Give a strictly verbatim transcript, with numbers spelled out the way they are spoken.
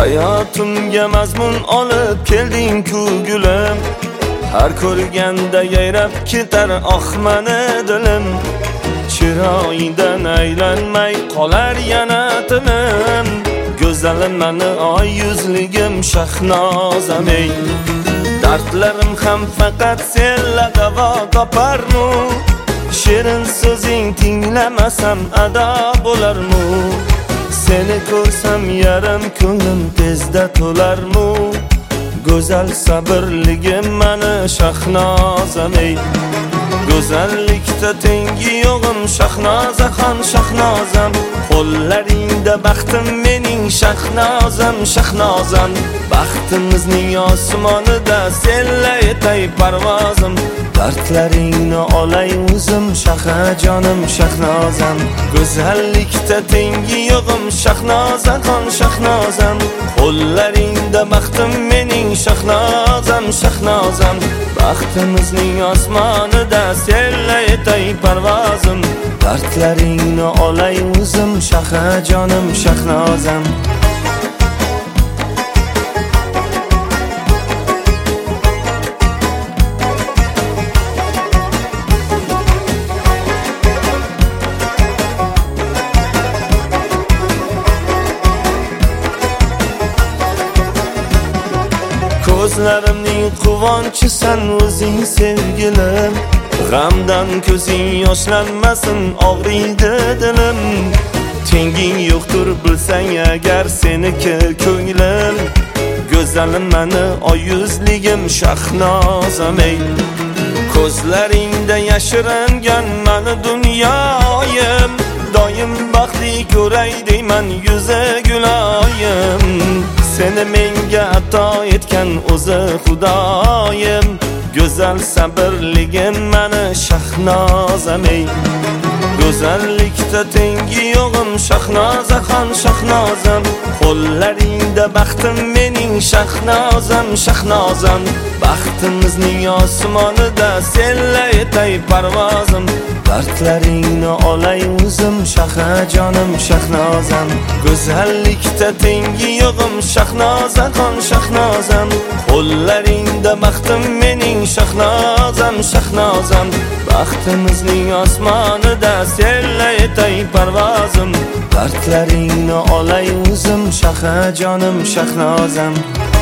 Hayotimga mazmun olib kelding-ku gulim, har ko'rganda yayrab ketar oh mani dilim. Chiroyidan aylanmay qolar yana tilim, go'zalim mani oy yuzligim shahnozam ey. Dardlarim ham faqat senla davo toparmu, shirin so'zing tinglamasam ado bo'larmu. Seni ko'rsam yarim ko'nglim tezda to'larmu, go'zal sabrligim mani shahnozam ey. Go'zallikda tengi yo'g'im shahnozaxon shahnozam, qo'llaringda baxtim mening shahnozam shahnozam. Baxtimizning osmonida senla etay parvozim, dardlaringni olay o'zim shahajonim shahnozam. Go'zallikda tengi yo'g'im shahnozaxon shahnozam, qo'llaringda baxtim mening shahnozam shahnozam. Baxtimizning osmonida senla etay parvozim, dardlaringni olay o'zim shahajonim shahnozam. Ko'zlarimning quvonchisan o'zing sevgilim, g'amdan ko'zing yoshlanmasin og'riydi dilim. Tenging yo'qdir bilsang agar seniki ko'nglim, go'zalim mani oy yuzligim shahnozam ey. Ko'zlaringda yashirangan mani dunyoyim, doim baxtli ko'ray deyman yuzi guloyim. Seni menga ato etgan o'zi Xudoyim, go'zal sabrligim mani shahnozam ey. Go'zallikda tengi yo'g'im shahnozaxon shahnozam, qo'llaringda baxtim mening shahnozam shahnozam. Baxtimizning osmonida senla etay parvozim, dardlaringni olay o'zim shahajonim shahnozam. Go'zallikda tengi yo'g'im shahnozaxon shahnozam, qo'llaringda baxtim mening shahnozam shahnozam. Baxtimizning osmonida senla etay parvozim, dardlaringni olay o'zim shahajonim shahnozam.